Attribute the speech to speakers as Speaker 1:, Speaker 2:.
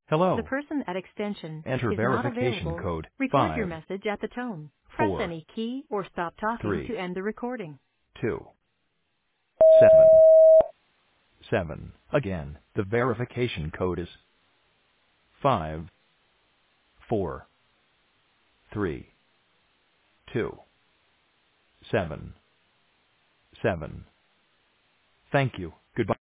Speaker 1: The
Speaker 2: Hello.
Speaker 1: person at extension
Speaker 2: Enter
Speaker 1: is not
Speaker 2: verification
Speaker 1: available.
Speaker 2: code
Speaker 1: Record your message at the tone. Press
Speaker 2: 5,
Speaker 1: any key or stop talking
Speaker 2: 4,
Speaker 1: to end the recording.
Speaker 2: 3, 2, 7, 7. Again, the verification code is 5, 4, 3, 2, 7, 7. Thank you. Goodbye.